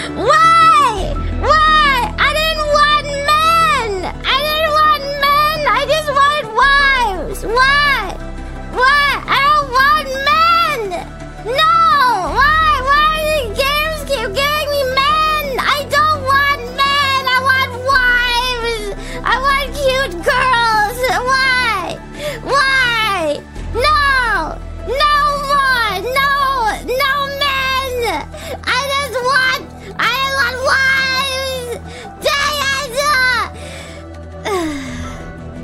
Why? Why? I didn't want men! I didn't want men! I just wanted wives! Why? Why?